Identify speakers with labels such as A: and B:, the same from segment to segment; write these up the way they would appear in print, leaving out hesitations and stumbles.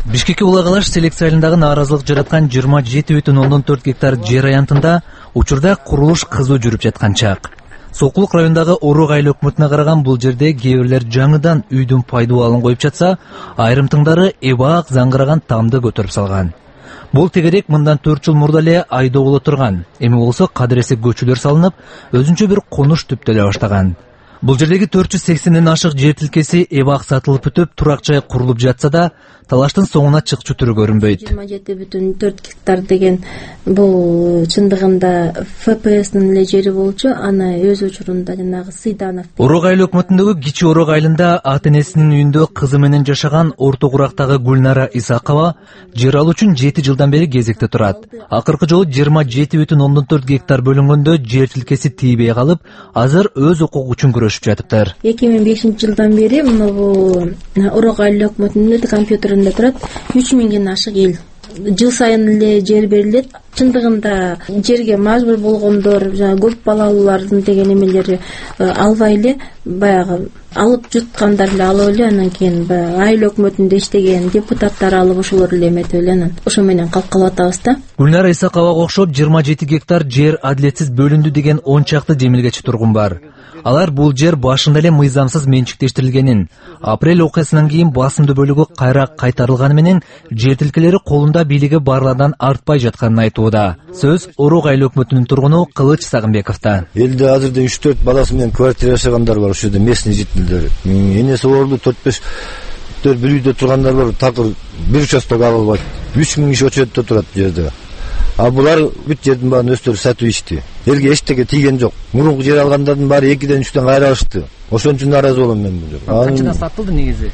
A: Бишкекке улагалаш селекция айылындагы нааразылык жараткан 27,4 гектар жер аянтында учурда курулуш кызуу жүрүп жаткан чак. Сокулук районундагы Орук айыл өкмөтүнө караган бул жерде кээ бирлер жаңыдан үйдүн пайдалануулун коюп жатса, айрым тыңдары эбак заңгыраган тамды көтөрүп салган. Бул тегерек мындан 4 жыл мурда эле айдоо боло турган. Эми болсо кадыресе көчөлөр салынып, өзүнчө бир конуш түптөлө баштаган. Бул жердеги 480ден ашык жер тилкеси эбак сатылып бүтүп, турак жай курулуп жатса да, талаштын соңуна чыкчу түрү көрүнбөйт.
B: 27,4 гектар деген бул чындыгында ФПСнын эле жери болчу, аны өз учурунда жанагы Сыйданов.
A: Орук айыл өкмөтүндөгү Кичи Орук айылында ата-энесинин үйүндө кызы менен жашаган Орто Курактагы Гүлнара Исакова жер алуу үчүн 7 жылдан бери кезекте турат. Акыркы жолу 27,4 гектар бөлүнгөндө жер тилкеси тийбей калып, азыр өз укугу үчүн көрүшүп жатыптыр.
B: 2005 жылдан бери бул Орук айыл өкмөтүнүн компьютеринде турат 3000ден ашык эл. Жыл сайын эле жер берилет. Чындыгында жерге мажбур болгондор, жана көп балалуулардын деген эмелери албай эле баягы алып жуткандар эле алып эле, анан кийин айыл өкмөтүндө иштеген депутаттар алып ошолор эле эметип эле анан ошо менен калып калып да.
A: Гүлнара Исаковага окшоп 27 гектар жер адилетсиз бөлүндү деген 10 чакты демилгечи тургун бар. Алар бул жер башында эле мыйзамсыз менчиктештирилгенин, апрель окуясынан кийин басымдуу бөлүгү кайра кайтарылганы менен жер тилкелери колунда бийлиги барлардан артпай жатканын айтууда. Сөз Орук айыл өкмөтүнүн тургуну Кылыч Сагынбековдо.
C: Элде азырда 3-4 баласы менен квартира жашагандар бар, ошо жерде местный жителдер. Энеси оорулуу 4-5 бир үйдө тургандар бар, такыр бир участок ала албайт. 3000 киши очередте турат жерде. А булар бүт жердин баарын өздөрү сатып ичти. Элге эчтеке тийген жок. Мурунку жер алгандардын баары 2-ден 3-тен кайра алышты. Ошон үчүн нааразы болом мен бул жерге.
A: Канчадан сатылды негизи?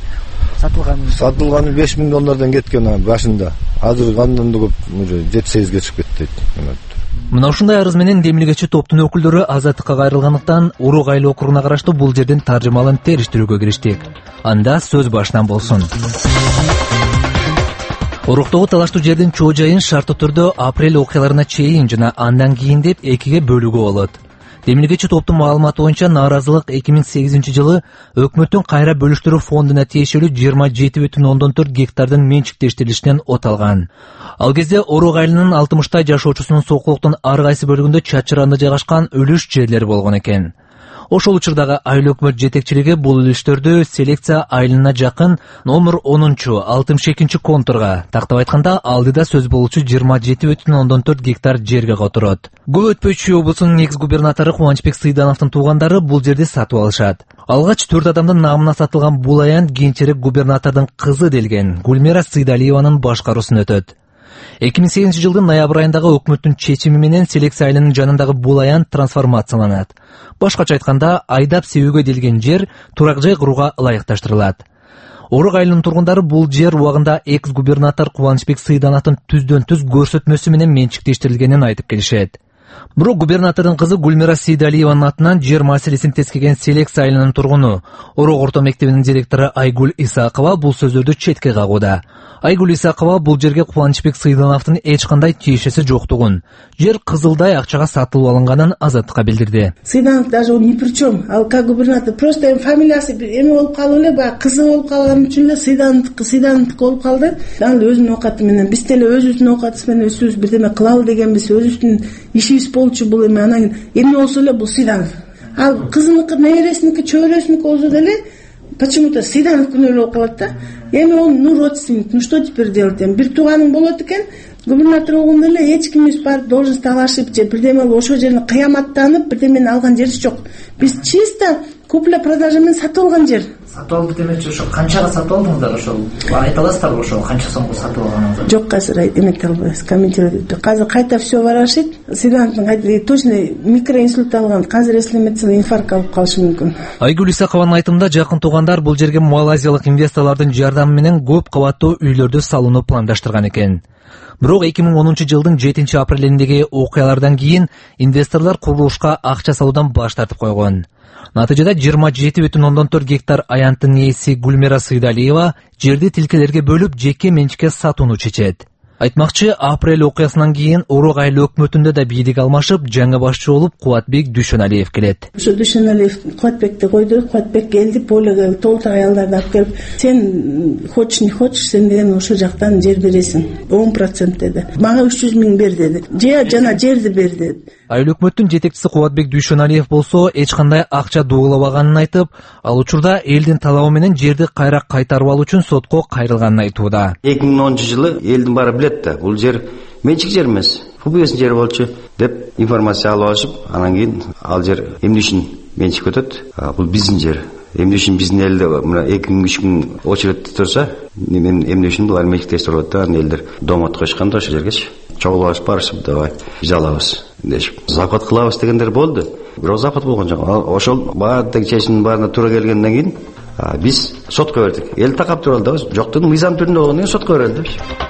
C: Сатылганы 5000 доллардан кеткен башында. Азыр кандан да көп, уже 7-8ге чыгып кетти дейт.
A: Мына ушундай арыз менен демилгечи топтун өкүлдөрү азаттыкка кайрылгандыктан Орук айыл округуна караштуу бул жердин таржымалын териштирүүгө кириштик. Анда сөз башынан болсун. Оруктогу талаштуу жердин чоо жайын шарттуу түрдө апрель окуяларына чейин жана андан кийин деп экиге бөлүүгө болот. Демилгечи топтун маалыматы боюнча нааразылык 2008 жылы өкмөттүн кайра бөлүштүрүү фондуна тиешелүү 27,4 гектардын менчиктештирилишинен оталган. Ал кезде Орук айылынын 60 жашоочусунун сокулуктун ар кайсы бөлүгүндө чачыранда жайгашкан үлүш жерлери болгон экен. Ошол учурдагы айыл өкмөт жетекчилиги бул үлүштөрдү селекция айылына жакын номер 10-62 контурга, тактап айтканда алдыда сөз болуучу 27,4 гектар жерге которот. Көп өтпөй Чүй облусунун экс губернатору Кубанычбек Сыйдановдун туугандары бул жерди сатып алышат. Алгач 4 адамдын намына сатылган бул аянт кийинчерээк губернатордун кызы делген Гүлмира Сыйдалиеванын башкаруусун өтөт. 2008 жылдын ноябрь айындагы өкмөттүн чечими менен селекция айылынын жанындагы бул аянт трансформацияланат. Башкача айтканда, айдап себүүгө делген жер турак жай курууга ылайыкташтырылат. Орук айылынын тургундары бул жер убагында экс-губернатор Кубанычбек Сыйдановдун түздөн-түз көрсөтмөсү менен менчиктештирилгенин айтып келишет. Бирок губернатордун кызы Гүлмира Сыйдалиеванын атынан жер маселесин тескеген селекция айылынын тургуну, Орук орто мектебинин директору Айгүл Исакова бул сөздөрдү четке кагууда. Айгүл Исакова бул жерге Кубанычбек Сыйдановдун эч кандай тиешеси жоктугун, жер кызылдай акчага сатылып алынганын азаттыкка билдирди.
D: Сыйданов даже ни при чем, ал как губернатор просто фамилиясы эме болуп калып эле, баягы кызы болуп калган үчүн эле Сыйдановдуку болуп калды. Ал өзүнүн оокаты менен биз деле өзүбүздүн оокатыбыз менен өзүбүз бирдеме кылалы дегенбиз, өзүбүздүн ишибиз болчу бул эме. Анан эме болсо эле бул Сыйданов. Ал кызыныкы, небересиники, чөйрөсүнүкү болсо деле почему-то Сыйдановдун эле болуп калат да. Эми он родственник, ну что теперь делать? Бир тууганың болот экен, губернатор болгондо эле эч кимибиз барып должность алышып же бирдеме ошол жерин кыяматтанып бирдемени алган жерибиз жок. Биз чисто купля-продажа менен сатып алган жер.
A: Сатып алды демекчи, ошо канчага сатып алдыңыздар, ошол айта аласыздарбы, ошол канча сомго сатып алганыңызды?
D: Жок, азыр эмете албайбыз, комментировать. Азыр кайта все барашит. Сыйдановдун кайта точно микроинсульт алган, азыр эслеметсем инфаркт алып калышы мүмкүн.
A: Айгүл Исакованын айтымында жакын туугандар бул жерге малайзиялык инвесторлордун жардамы менен көп кабаттуу үйлөрдү салууну пландаштырган экен. Бирок 2010 жылдын 7 апрелиндеги окуялардан кийин инвесторлор курулушка акча салуудан баш тартып койгон. Натыйжада 27,4 гектар аянттын ээси Гүлмира Сыйдалиева жерди тилкелерге бөлүп жеке менчикке сатууну чечет. Айтмакчы, апрель окуясынан кийин Урок айыл өкмөтүндө да бийлик алмашып, жаңы башчы болуп Кубатбек Дүйшөналиев келет.
D: Ушу Дүйшөналиев Кубатбекти койду, Кубатбек келди, Поляга толтур аялдарды алып келип, сен хочешь не хочешь, сен деген ошол жактан жер бересиң, 10% деди. Мага 300 000 бер деди. Жана жерди бер деди.
A: Айыл өкмөттүн жетекчиси Кубатбек Дүйшөналиев болсо, эч кандай акча дуулабаганын айтып, ал учурда элдин талабы менен жерди кайра кайтарып алуу үчүн сотко кайрылганын айтууда.
E: 2010-жылы элдин баары билет да, бул жер менчик жер эмес, ФБС жери болчу деп информация алып алышып, анан кийин ал жер эмне үчүн менчик өтөт? Бул биздин жер. Эмне үчүн биздин элде мына 2-3 күн очередте турса, эмне үчүн булар менчиктештирип атат? Элдер домот койшкан да ошол жергечи. Чогулуп барышып, давай биз алабыз дешип. Запад кылабыз дегендер болду. Бирок запад болгон жок. Ошол баардык чечимдин баарына туура келгенден кийин биз сотко бердик. Эл такап туруп алды. Жоктун мыйзам түрүндө болгондон кийин сотко берилди.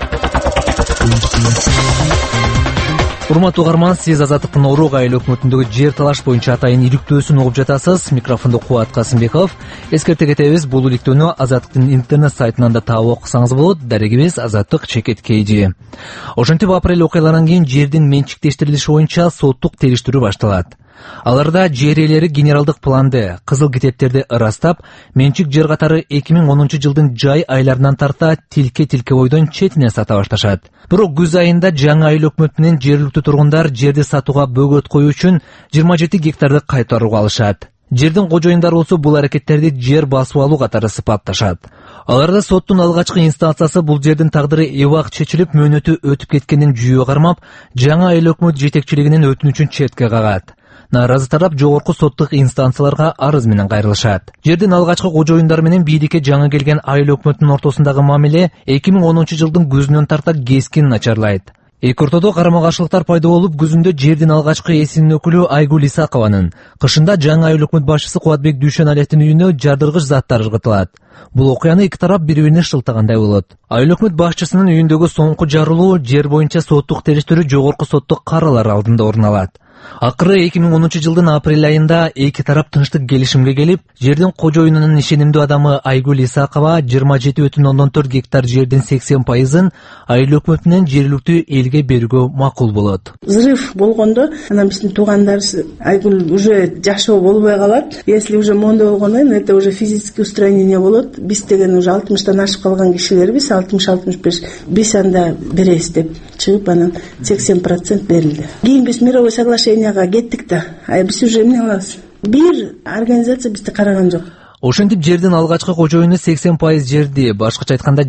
A: Урматтуу угарман, сиз Азаттыктын Урок айыл өкмөтүндөгү жер талаш боюнча атайын иликтөөсүн угуп жатасыз. Микрофондо Кубат Касымбеков. Эскерте кетебиз, бул иликтөөнү Азаттыктын интернет сайтынан да таап окусаңыз болот. Дарегибиз Азаттык _KG. Ошентип апрель окуяларынан кийин жердин менчиктештирилиши боюнча соттук териштирүү башталат. Аларда жер ээлери генералдык планды, кызыл китептерди ырастап, менчик жер катары 2010-жылдын жай айларынан тарта тилке бойдон четине сата башташат. Бирок күз айында жаңы айыл өкмөтүнүн жергиликтүү тургундар жерди сатууга бөгөт коюу үчүн 27 гектарды кайтарууга алышат. Жердин кожоюндары болсо бул аракеттерди жер басып алуу катары сыпатташат. Аларда соттун алгачкы инстанциясы бул жердин тагдыры эбак чечилип, мөөнөтү өтүп кеткенин жүйө кармап, жаңы айыл өкмөт жетекчилигинин өтүнүчүн четке кагат. Наразы тарап жогорку соттук инстанцияларга арыз менен кайрылышат. Жердин алгачкы кожоюндары менен бийликке жаңы келген айыл өкмөтүнүн ортосундагы мамиле 2010-жылдын күзүнөн тарта кескин начарлайт. Эки ортодо карама-каршылыктар пайда болуп, күзүндө жердин алгачкы эсинин өкүлү Айгүл Исакованын, кышында жаңы айыл өкмөт башчысы Кубатбек Дүйшөналиевдин үйүнө жардыргыч заттар ыргытылат. Бул окуяны эки тарап бири-бирине шылтагандай болот. Айыл өкмөт башчысынын үйүндөгү соңку жарылуу жер боюнча соттук териштирүү жогорку соттук каралар алдында орун алат. Акыры 2010-жылдын апрель айында эки тарап тынчтык келишимге келип, жердин кожоюнунун ишенимдүү адамы Айгүл Исакова 27,4 гектар жердин 80%-ын айыл өкмөтүнүн жергиликтүү элге берүүгө макул болот.
D: Взрыв болгондо, анан биздин туугандарыбыз Айгүл уже жашоо болбой калат. Если уже мондой болгондон кийин это уже физический устранение болот. Биз деген уже 60-тан ашып калган кишилербиз, 60-65 биз анда беребиз деп чыгып, анан 80% берилди. Кийин биз мировой соглашенияга кеттик да. Биз уже эмне кылабыз? Бир организация бизди караган жок.
A: Ошентип жердин алгачкы кожоюну 80% жерди, башкача айтканда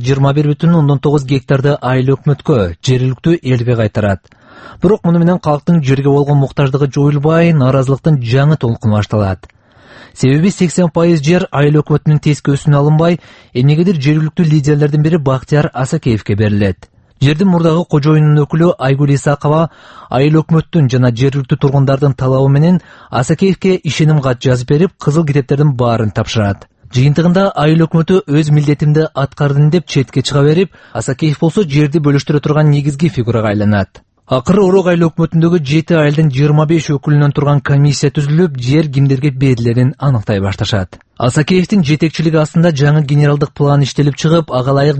A: 21,9 гектарды айыл өкмөткө, жергиликтүү элге кайтарат. Бирок муну менен калктын жерге болгон муктаждыгы жоюлбай, наразылыктын жаңы толкуну башталат. Себеби 80% жер айыл өкмөтүнүн тескөөсүнө алынбай, эмнегедир жергиликтүү лидерлердин бири Бактияр Асакеевке берилет. Жердин мурдагы кожоюнунун өкүлү Айгүл Исакова айыл өкмөттүн жана жергиликтүү тургундардын талабы менен Асакеевке ишеним кат жазып берип, кызыл китептердин баарын тапшырат. Жыйынтыгында айыл өкмөтү өз милдетимди аткардым деп четке чыга берип, Асакеев болсо жерди бөлүштүрө турган негизги фигурага айланат. Акыры Урок айыл өкмөтүндөгү 7 айылдын 25 өкүлүнөн турган комиссия түзүлүп, жер кимдерге берилерин аныктай башташат. Асакеевдин жетекчилиги астында жаңы генералдык план иштелип чыгып, ага ылайык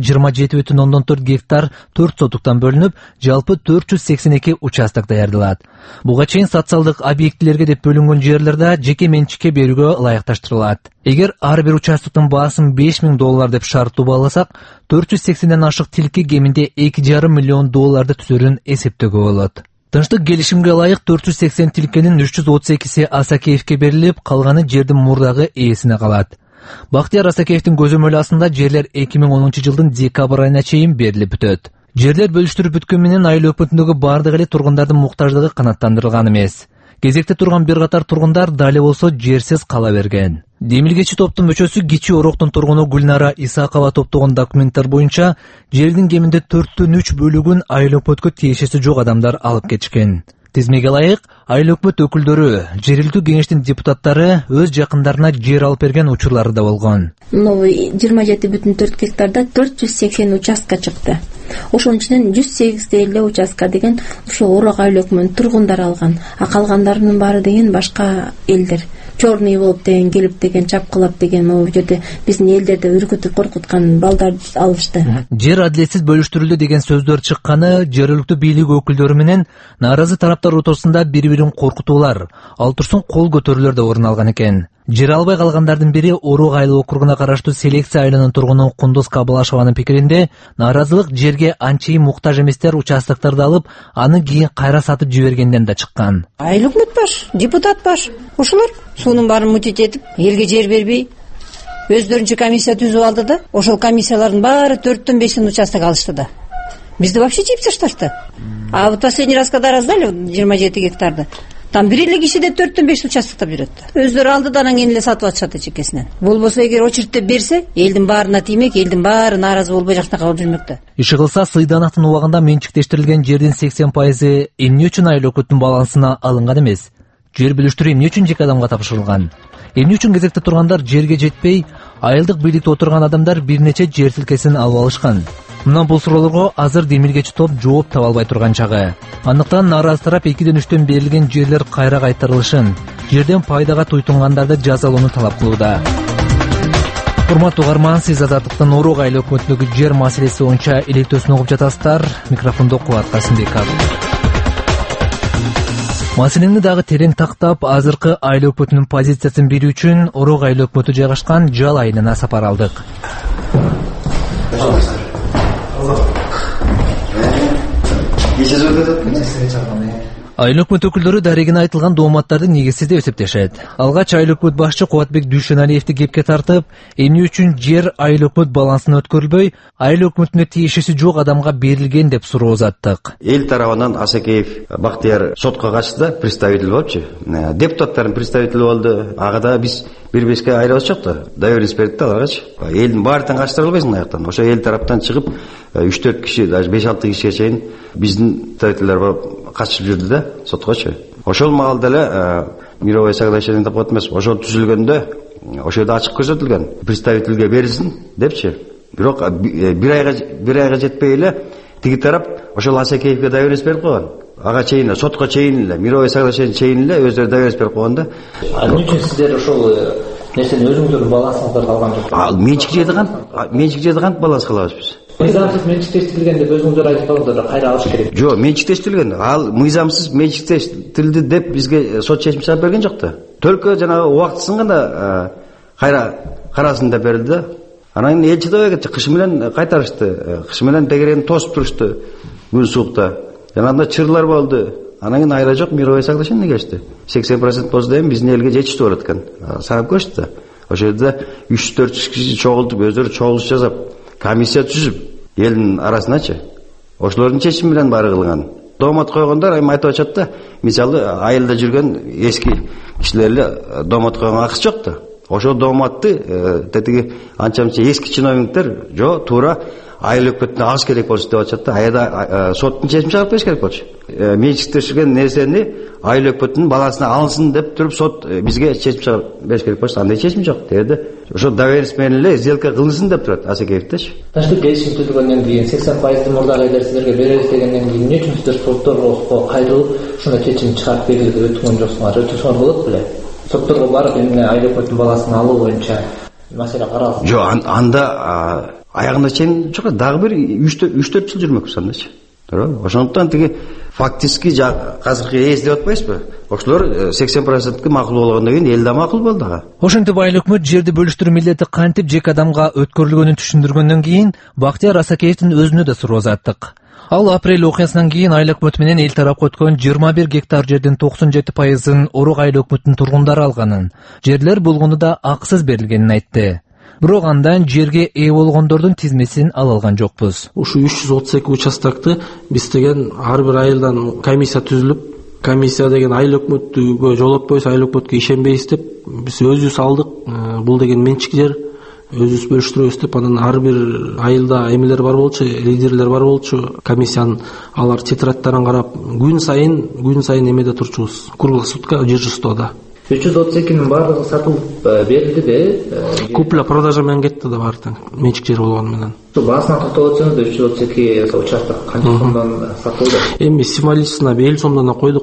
A: 27,4 гектар 4 сотуктан бөлүнүп, жалпы 482 участок даярдалат. Буга чейин социалдык объектилерге деп бөлүнгөн жерлерде жеке менчикке берүүгө ылайыкташтырылат. Эгер ар бир участоктун баасын $5,000 деп шарттуу бааласак, 480ден ашык тилке кеминде $2,5 миллион түзөрүн эсептөөгө болот. Тынчтык келишимге ылайык 480 тилкенин 332си Асакеевке берилип, калганы жердин мурдагы ээсине калат. Бактияр Асакеевдин көзөмөлү астында жерлер 2010-жылдын декабрь айына чейин берилип бүтөт. Жерлер бөлүштүрүп бүткөн менен айыл өкмөтүндөгү бардык эле тургундардын муктаждыгы канааттандырылган эмес. Кезекте турган бир катар тургундар дали болсо жерсиз кала берген. Демилгечи топтун мүчөсү Кичи Ороктун тургуну Гүлнара Исакова топтогон документтер боюнча жердин кеминде 4/3 бөлүгүн айыл өкмөткө тиешеси жок адамдар алып кетишкен. Тизмеге ылайык айыл өкмөт өкүлдөрү, жергиликтүү кеңештин депутаттары өз жакындарына жер алып берген учурлары да болгон.
B: Новый 27,4 гектарда 480 участка чыкты. Ошонун ичинен 108 эле участка деген ушул Урок айыл өкмөтүнүн тургундары алган. А калгандарынын баары деген башка элдер. черный болуп деген келип деген чапкылап деген могу жерде биздин элдерди үркүтүп коркуткан балдарды алышты.
A: Жер адилетсиз бөлүштүрүлдү деген сөздөр чыкканы жергиликтүү бийлик өкүлдөрү менен нааразы тараптар ортосунда бири-бирин коркутуулар, ал турсун кол көтөрүүлөр да орун алган экен. Жер албай калгандардын бири Орук айыл округуна караштуу Селекция айылынын тургуну Кундуз Кабылашеванын пикиринде, нааразылык жерге анчейин муктаж эместер участокторду алып, аны кийин кайра сатып жибергенден да чыккан.
F: Айыл өкмөт баш, депутат баш. Ошолор суунун баарын мутит этип, элге жер бербей, өздөрүнчө комиссия түзүп алды да, ошол комиссиялардын баары 4-төн 5 участок алышты да. Бизди вообще жип ташташты. А вот последний раз когда раздали 27 гектарды, там бир эле кишиде 4-төн 5 участоктор жүрөт. Өздөрү алды да анан кийин эле сатып атышат чекесинен. Болбосо эгер очередьте берсе, элдин баарына тиймек, элдин баары нааразы болбой жакта калып жүрмөктө.
A: Иши кылса Сыйданактын убагында менчиктештирилген жердин 80% эмне үчүн айыл өкмөттүн балансына алынган эмес? Жер бөлүштүрүү эмне үчүн жеке адамга тапшырылган? Эмне үчүн кезекте тургандар жерге жетпей, айылдык бийликте отурган адамдар бир нече жер тилкесин алып алышкан? Мына бул суроолорго азыр демилгечи топ жооп таба албай турган чагы. Андыктан нааразы тарап 2/3 берилген жерлер кайра кайтарылышын, жерден пайдага туйтунгандарды жазалоону талап кылууда. Урматтуу угарман, сиз Азаттыктын Орук айыл өкмөтүндөгү жер маселеси боюнча илектөөсүн угуп жатасыздар. Микрофондо Кубат Касымбеков. Маселени дагы терең тактап, азыркы айыл өкмөтүнүн позициясын берүү үчүн Орук айыл өкмөтү жайгашкан Жал айылына сапар алдык. Айыл өкмөт өкүлдөрү дарегине айтылган дооматтарды негизсиз деп эсептешет. Алгач айыл өкмөт башчы Кубатбек Дүйшөналиевди кепке тартып, эмне үчүн жер айыл өкмөт балансына өткөрүлбөй, айыл өкмөтүнө тиешеси жок адамга берилген деп суроо узаттык.
E: Эл тарабынан Асакеев Бактияр сотко качты да, представитель болупчу. Депутаттардын представители болду. Ага да биз 1-5 айрылып чыкты. Доверенность берди аларгачы. Элдин баардыгын качтыра албайсың аяктан. Ошо эл тараптан чыгып 3-4 киши, даже 5-6 кишиге чейин биздин представителдер катышып жүрдү да соткочу. Ошол маалда эле мировое соглашение деп коет эмес. Ошол түзүлгөндө ошол жерде ачык көрсөтүлгөн. Представительге берилсин депчи. Бирок бир айга жетпей эле тиги тарап ошол Асакеевге доверенность берип койгон. Ага чейин сотко чейин эле, мировое соглашение чейин эле өздөрү доверенность берип койгон да.
A: Эмне үчүн сиздер ошол нерсени өзүңүздөрдүн балансыңыздар калган жок?
E: Менчик жерди кантип баланс кылабыз биз?
A: Мыйзамсыз менчиктештирилген деп өзүңүздөр айтып калдыңыздар, кайра алыш керек.
E: Жок, менчиктештирилген. Ал мыйзамсыз менчиктештирилди деп бизге сот чечим чыгарып берген жок да. Только жанагы убактысын гана кайра карасын деп берилди да. Анан эл чыдабай кетти, кыш менен кайтарышты. Кыш менен тегерени тосуп турушту күн суукта. Жанагында чырлар болду. Анан кийин айра жок, мировое соглашение кечти. 80% болсо да биздин элге жетиштүү болот экен. Сарап көрүштү да. Ошол жерде 300-400 киши чогултуп, өздөрү чогулуш жасап, комиссия түзүп, элдин арасыначы. Ошолордун чечими менен баары кылган. Доомат койгондор эми айтып атышат да, мисалы айылда жүргөн эски кишилер эле доомат койгонго акысы жок да. Ошол дооматты тетиги анча-мынча эски чиновниктер жок, туура айыл өкмөтүнө алыш керек болчу деп атышат да. Аяда соттун чечими чыгарып бериш керек болчу. Менчиктеширген нерсени айыл өкмөтүнүн балансына алынсын деп туруп сот бизге чечим чыгарып бериш керек болчу. Андай чечим жок. Дерде ошо доверенность менен эле сделка кылынсын деп турат Асакеевдечи.
A: Ташкы келишим түзүлгөндөн кийин 80% мурдагы элдер силерге беребиз дегенден кийин эмне үчүн сиздер сотторго кайрылып ушундай чечим чыгарып берилди деп өтүнгөн жоксуңар? Өтө сонун болот беле? Сотторго барып эмне айыл өкмөтүнүн баласын алуу боюнча маселе каралсын.
E: Жок, анда аягына чейин жок, дагы бир 3-4 жыл жүрмөкпүз андачы. Туура. Ошондуктан тиги фактически азыркы эс деп атпайсызбы? Ошолор 80%ке макул болгондон кийин эл да макул болду ага.
A: Ошентип айыл өкмөт жерди бөлүштүрүү милдети кантип жеке адамга өткөрүлгөнүн түшүндүргөндөн кийин Бактияр Асакеевдин өзүнө да суроо узаттык. Ал апрель окуясынан кийин айыл өкмөтү менен эл тарапка өткөн 21 гектар жердин 97%-ын Орук айыл өкмөтүнүн тургундары алганын, жерлер болгону да акысыз берилгенин айтты. Бирок андан жерге ээ болгондордун тизмесин ала алган жокпуз.
G: Ушу 332 участокты биз деген ар бир айылдан комиссия түзүлүп, комиссия деген айыл өкмөткө жолотпойбуз, айыл өкмөткө ишенбейбиз деп биз өзүбүз алдык. Бул деген менчик жер, өзүбүз бөлүштүрөбүз деп анан ар бир айылда эмелер бар болчу, лидерлер бар болчу. Комиссиянын алар тетрадьтарын карап, күн сайын эмеде турчубуз. Круглосутка жержистода.
A: 332-нин баардыгы сатылып берилди да.
G: Купля продажа менен кетти да баардыгы. Менчик жер болгону менен.
A: Баасына токтолуп өтсөңүз, 332 участок канча сомдон сатылды?
G: Эми символичный 50 сомдон койдук.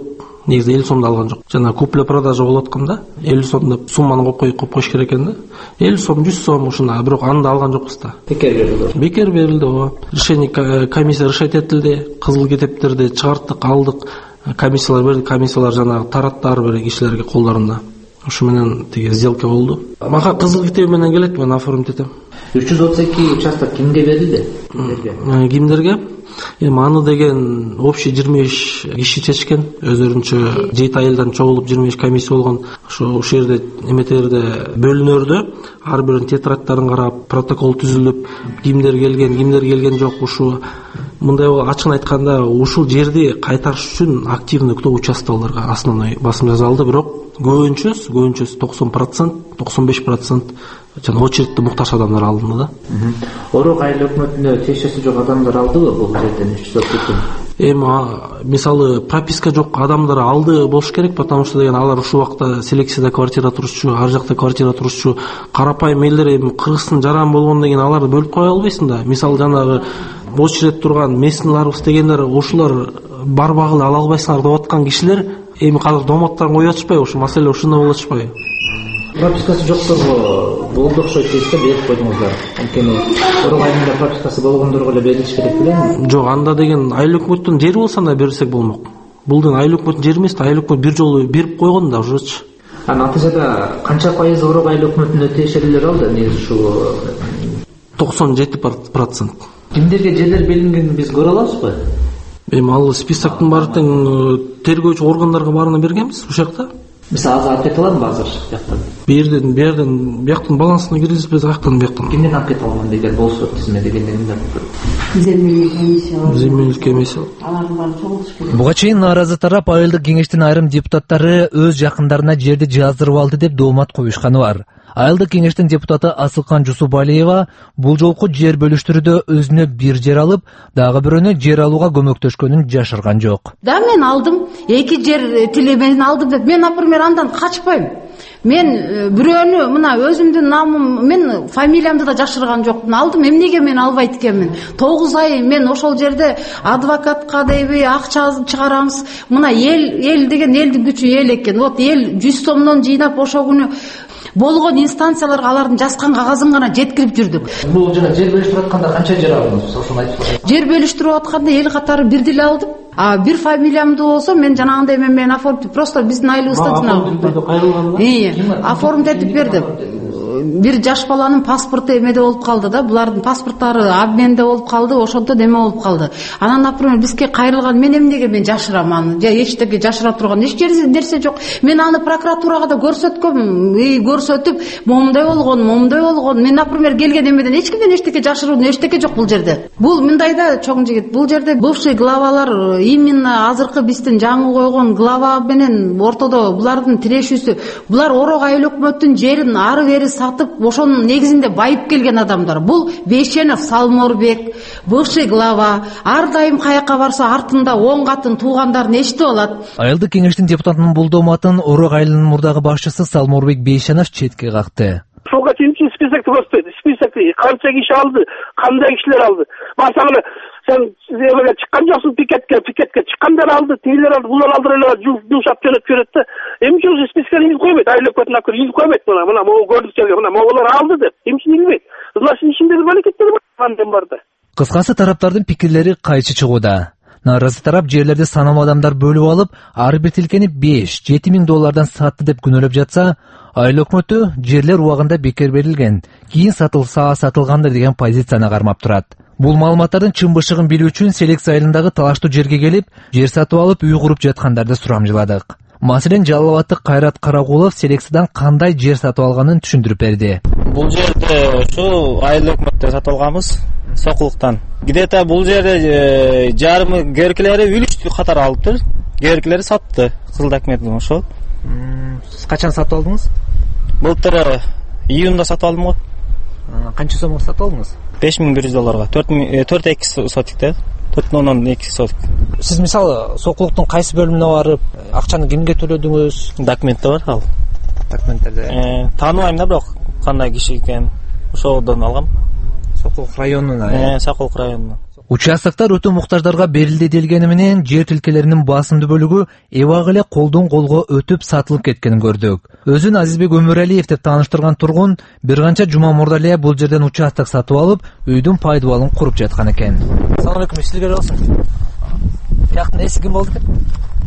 G: негизи 50 сомду алган жок. Жана купля продажа болуп атканда 50 сом деп сумманы коюп коюш керек экен да. 50 сом, 100 сом ушуна, бирок аны да алган жокпуз да. Бекер берилди, ооба. Решение комиссия решать этилди, кызыл китептерди чыгарттык, алдык. Комиссиялар берди, комиссиялар жанагы таратты ар бир кишилерге колдорунда. Ушу менен тиги сделка болду. Мага кызыл китеби менен келет, мен оформить этем.
A: 332 участок кимге берилди?
G: Кимдерге? Аны деген общий 25 киши чечкен, өздөрүнчө 7 айылдан чогулуп 25 комиссия болгон. Ошо жерде эметерде бөлүнөрдө ар биринин тетрадтарын карап, протокол түзүлүп, кимдер келген жок. Ушу мындай ачыгын айтканда ушул жерди кайтарыш үчүн активный кто участвоваларга основной басым жасалды, бирок көбүнчөсү 90%, 95% жана очередте муктаж адамдар алынды да.
A: Орок айыл өкмөтүнө тиешеси жок адамдар алдыбы бул жерден 332?
G: Мисалы прописка жок адамдар алды болуш керек, потому что деген алар ушул убакта селекцияда квартира турушчу, ар жакта квартира турушчу, карапайым элдер кыргызстын жаран болгондон кийин аларды бөлүп кое албайсың да. Мисалы жанагы очеред турган местныйларыбыз дегендер ушулар барбагылы ала албайсыңар деп аткан кишилер эми казыр домотторун коюп атышпайбы? Ушу маселе ушундай болуп атышпайбы?
A: Пропискасы жокторго болду окшойт дейсизде, берип койдуңуздар. Анткени Орок айылында пропискасы болгондорго эле берилиш керек белем?
G: Жок, анда деген айыл өкмөттүн жери болсо анда берсек болмок. Бул деген айыл өкмөттүн жери эмес да, айыл өкмөт бир жолу берип койгон да ужочу.
A: Натыйжада канча пайыз Орок айыл өкмөтүнө тиешелилер алды? Негизи ушу
G: 97%.
A: Кимдерге жерлер белгингенин биз көрө алабызбы?
G: Эми ал списоктун баары тең тергөөчү органдарга баарына бергенбиз ушул жакта.
A: Мисалы азыр анкета аламы азыр жактан?
G: Бияктын балансына киргизбиз, аяктан бияктан.
A: Кимден анкета алган деген болсо тизме дегендерин
G: земельный комиссия.
A: Буга чейин нааразы тарап айылдык кеңештин айрым депутаттары өз жакындарына жерди жаздырып алды деп доомат коюшканы бар. Айылдык кеңештин депутаты Асылкан Жусубалиева бул жолку жер бөлүштүрүүдө өзүнө бир жер алып, дагы бирөөнө жер алууга көмөктөшкөнүн жашырган жок.
F: Да, мен алдым, 2 жер тилебен алдым деп. Мен, например, андан качпайм. Мен бирөөнү мына өзүмдүн намым, мен фамилиямды да жашырган жокмун. Алдым, эмнеге мен албайт экенмин? 9 ай мен ошол жерде адвокатка дейби акча чыгарамыз. Мына эл деген элдин күчү эл экен. Вот эл 100 сомдон жыйнап ошол күнү болгон инстанцияларга алардын жазган кагазын гана жеткирип жүрдүк.
A: Бул жана жер бөлүштүрүп атканда канча жер алдыңыз? Ошону айтыңыз.
F: Жер бөлүштүрүп атканда эл катары бир деле алдым. Бир фамилиямды болсо мен жанагындай мен оформить, просто биздин айылыбызда оформить этип бердим. Бир жаш баланын паспорту эмеде болуп калды да, булардын паспорттары обменде болуп калды, ошондо неме болуп калды. Анан, например, бизге кайрылган, мен эмнеге мен жашырам аны? Эчтеке жашыра турган эч нерсе жок. Мен аны прокуратурага да көрсөткөм, көрсөтүп, момундай болгон. Мен, например, келген эмеден эч кимден эчтеке жашыруун эчтеке жок бул жерде. Бул мындайда чоң жигит, бул жерде бывший главалар, именно азыркы биздин жаңы койгон глава менен ортодо булардын тирешүүсү, булар Орок айыл өкмөттүн жерин ары бери сатып, ошонун негизинде байып келген адамдар. Бул Бейшенов Салморбек, бывший глава, ар дайым каяка барса артында 10 катын туугандарын эчтип алат.
A: Айылдык кеңештин депутатынын бул дооматын Орок айылынын мурдагы башчысы Салморбек Бейшенов четке какты.
H: Ошолго чейин списокты көрсөтпөйт. Списокты канча киши алды, кандай кишилер алды. Масалы сен эмеге чыккан жоксуң, пикетке чыккандар алды, тигилер алды, булар алды эле жумшап жөнөп жүрөт да. Эми ошол спискке из койбойт, айыл өкмөтүнө из койбойт. Мына могу көрдүк жерге, мына могулар алды деп. Эмчи билбейт. Значит, ишинде бир балекеттер бар да.
A: Кыскасы тараптардын пикирлери кайчы чыгууда. Нааразы тарап жерлерди саналуу адамдар бөлүп алып, ар бир тилкени 5-7 миң доллардан сатты деп күнөөлөп жатса, айыл өкмөтү жерлер убагында бекер берилген, кийин сатылгандыр деген позицияны кармап турат. Бул маалыматтардын чын бышыгын билүү үчүн Селекция айылындагы талаштуу жерге келип, жер сатып алып үй куруп жаткандарды сурамжыладык. Маселен, Жалал Абадтык Кайрат Карагулов Селекциядан кандай жер сатып алганын түшүндүрүп берди.
I: Бул жерде ушу айыл өкмөттөн сатып алганбыз, Сокулуктан. Где-то бул жерде жарымы керкелери үлүштү катары алыптыр. Керкелери сатты, Кызыл Акметовдун ошол.
A: Сиз качан сатып алдыңыз?
I: Былтыр июнда сатып алдым го.
A: Канча сомго сатып алдыңыз?
I: $5100. 4,2 сотикте. 4,2 сотик.
A: Сиз мисалы Сокулуктун кайсы бөлүмүнө барып, акчаны кимге төлөдүңүз?
I: Документте бар ал.
A: Документтерде.
I: Тааныбайм да, бирок кандай киши экен. Ошодон алгам.
A: Сокулук районуна.
I: Сокулук районуна.
A: Участоктор өтө муктаждарга берилди делгени менен жер тилкелеринин басымдуу бөлүгү эбак эле колдон колго өтүп сатылып кеткенин көрдүк. Өзүн Азизбек Өмүралиев деп тааныштырган тургун бир канча жума мурда эле бул жерден участок сатып алып, үйдүн пайдубалын куруп жаткан экен. Салам алейкум, сизге болсун. Бияктын эси ким болду экен?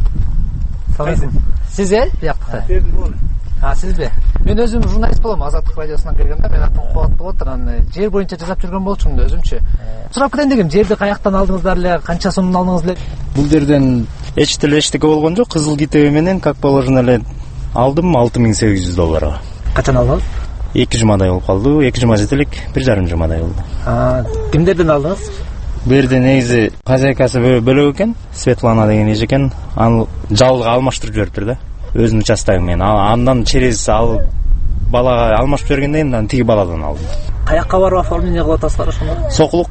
A: Сиз бияктыкы? Сизби? Мен өзүм журналист болом, Азаттык радиосунан келгем да, мен аттым Кубат болот, анан жер боюнча жасап жүргөн болчумун да өзүмчү. Сурап кетейин дегем, жерди каяктан алдыңыздар эле, канча сомдон алдыңыз эле?
I: Бул жерден эчтеке болгон жок, кызыл китеби менен как положено эле алдым $6,800.
A: Качан алдыңыз?
I: 2 жумадай болуп калды, 2 жума жете элек, 1,5 жумадай болду.
A: Кимдерден алдыңыз?
I: Бул жерде негизи хозяйкасы бөлөк экен, Светлана деген эже экен, аны жалга алмаштырып жибериптир да. Өзүнүн участогу менен. Андан через ал балага алмашып бергенден кийин тиги баладан алдым.
A: Каякка барып оформление кылып атасыздар ошондо?
I: Сокулук.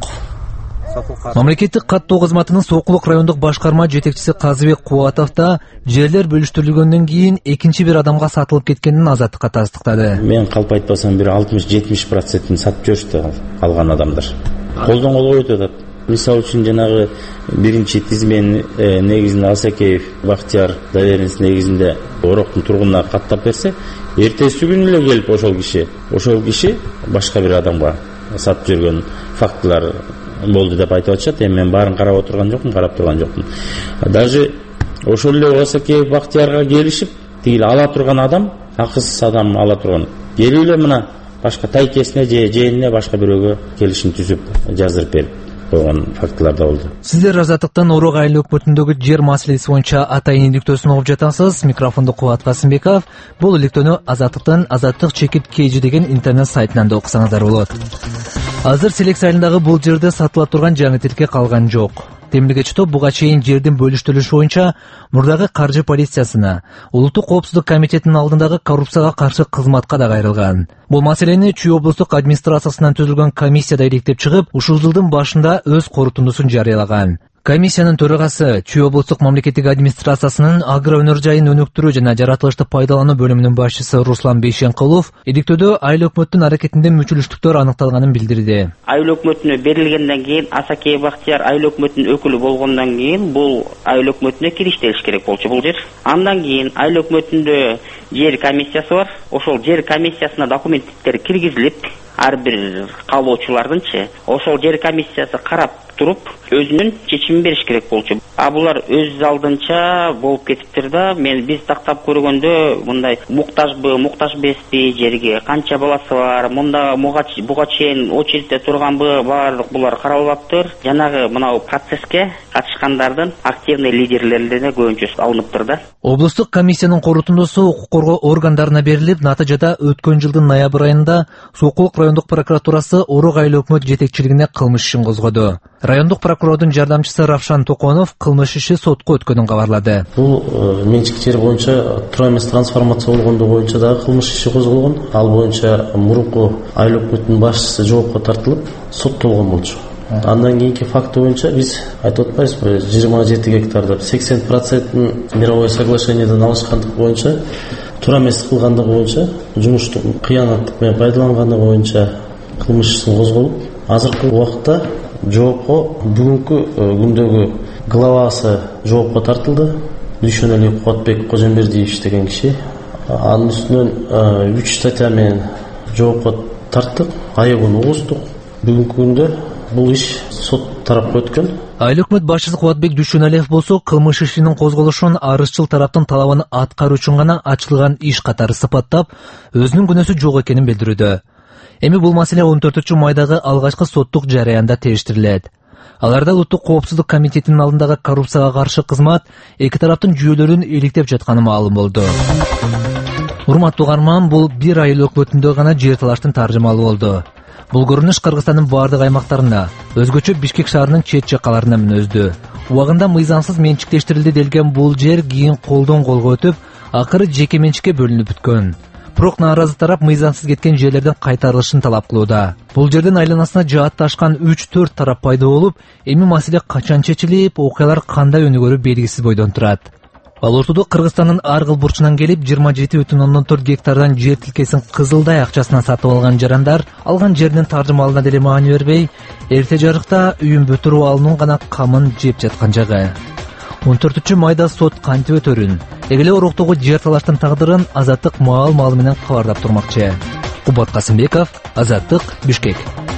A: Мамлекеттик каттоо кызматынын Сокулук райондук башкарма жетекчиси Казыбек Кубатов да жерлер бөлүштүрүлгөндөн кийин экинчи бир адамга сатылып кеткенин Азаттыкка тастыктады.
J: Мен калп айтпасам бир 60-70% сатып жиберишти калган адамдар. Колдон колго өтүп атат. Мисалы үчүн жанагы биринчи тизмен негизинде Асакеев Бактияр доверенность негизинде Ороктун тургунуна каттап берсе, эртеси күнү эле келип ошол киши башка бир адамга сатып жүргөн фактылар болду деп айтып атышат. Эми мен баарын карап турган жокмун. Даже ошол эле Асакеев Бактиярга келишип, тиги ала турган адам, акысыз адам ала турган. Келип эле мына башка тайкесине же жээнине башка бирөөгө келишим түзүп жаздырып берип койгон фактылар да болду.
A: Сиздер Азаттыктан Орок айыл өкмөтүндөгү жер маселеси боюнча атайын иликтөөсүн угуп жатасыз. Микрофондо Кубат Касымбеков. Бул иликтөөнү Азаттыктан Азаттык чекит KG деген интернет сайтынан да окусаңыздар болот. Азыр Селекс айылындагы бул жерде сатыла турган жаңы тилке калган жок. Темиргечи топ буга чейин жердин бөлүштүрүлүшү боюнча мурдагы каржы полициясына, Улуттук коопсуздук комитетинин алдындагы коррупцияга каршы кызматка да кайрылган. Бул маселени Чүй облустук администрациясынан түзүлгөн комиссия да иликтеп чыгып, ушул жылдын башында өз корутундусун жарыялаган. Комиссиянын төрагасы Чүй облустук мамлекеттик администрациясынын агро өнөр жайын өнүктүрүү жана жаратылышты пайдалануу бөлүмүнүн башчысы Руслан Бейшенкулов иликтөөдө айыл өкмөттүн аракетинде мүчүлүштүктөр аныкталганын билдирди.
K: Айыл өкмөтүнө берилгенден кийин Асакеев Бактияр айыл өкмөтүнүн өкүлү болгондон кийин бул айыл өкмөтүнө кириштириш керек болчу бул жер. Андан кийин айыл өкмөтүндө жер комиссиясы бар. Ошол жер комиссиясына документтер киргизилип, ар бир каалоочулардынчы ошол жер комиссиясы карап туруп өзүнүн чечимин бериш керек болчу. Булар өз алдынча болуп кетиптир да. Биз тактап көргөндө мындай муктаж эмеспи, жерге канча баласы бар, мында буга чейин очередте турганбы, баардык булар каралбаптыр. Жанагы мынау процесске катышкандардын активный лидерлеринде көбүнчөсү алыныптыр да.
A: Облустук комиссиянын корутундусу укук коргоо органдарына берилип, натыйжада өткөн жылдын ноябрь айында Сокулук райондук прокуратурасы Орок айыл өкмөт жетекчилигине кылмыш ишин козгоду. Райондук прокурордун жардамчысы Равшан Токонов кылмыш иши сотко өткөнүн кабарлады.
J: Бул менчик жер боюнча тура эмес трансформация болгондо боюнча дагы кылмыш иши козголгон. Ал боюнча мурунку айыл өкмөтүнүн башчысы жоопко тартылып, соттолгон болчу. Андан кийинки факт боюнча биз айтып атпайбызбы, 27 гектарды 80% мировое соглашениеден алышкандык боюнча, тура эмес кылгандыгы боюнча, жумуштук кыянаттык менен пайдалангандыгы боюнча кылмыш ишин козголуп, азыркы убакта жоопко бүгүнкү күндөгү главасы жоопко тартылды. Дүйшөнөли Кубатбек Кожомбердиевич деген киши. Анын үстүнөн 3 статья менен жоопко тарттык, айыбын угуздук. Бүгүнкү күндө бул иш сот тарапка өткөн.
A: Айыл өкмөт башчысы Кубатбек Дүйшөнөлиев болсо кылмыш ишинин козголушун арызчыл тараптын талабын аткаруу үчүн гана ачылган иш катары сыпаттап, өзүнүн күнөөсү жок экенин билдирүүдө. Эми бул маселе 14-майдагы алгачкы соттук жарыянда териштирилет. Аларда Улуттук коопсуздук комитетинин алдындагы коррупцияга каршы кызмат эки тараптын жүйөлөрүн иликтеп жатканы маалым болду. Урматтуу угарман, бул бир айыл өкмөтүндө гана жер талаштын таржымалы болду. Бул көрүнүш Кыргызстандын бардык аймактарында, өзгөчө Бишкек шаарынын чет жакаларында мүнөздүү. Убагында мыйзамсыз менчиктештирилди делген бул жер кийин колдон колго өтүп, акыры жеке менчикке бөлүнүп бүткөн. Бирок нааразы тарап мыйзамсыз кеткен жерлерден кайтарылышын талап кылууда. Бул жердин айланасына жаатташкан 3-4 тарап пайда болуп, эми маселе качан чечилип, окуялар кандай өнүгөрү белгисиз бойдон турат. Ал ортодо Кыргызстандын ар кыл бурчунан келип 27,4 гектардан жер тилкесин кызылдай акчасына сатып алган жарандар алган жеринин таржымалына деле маани бербей, эрте жарыкта үйүн бүтүрүп алуунун гана камын жеп жаткан жагы. 14-майда сот кантип өтөрүн, эгеле Ороктогу жер талаштын тагдырын Азаттык маал менен кабардап турмакчы. Кубат Касымбеков, Азаттык, Бишкек.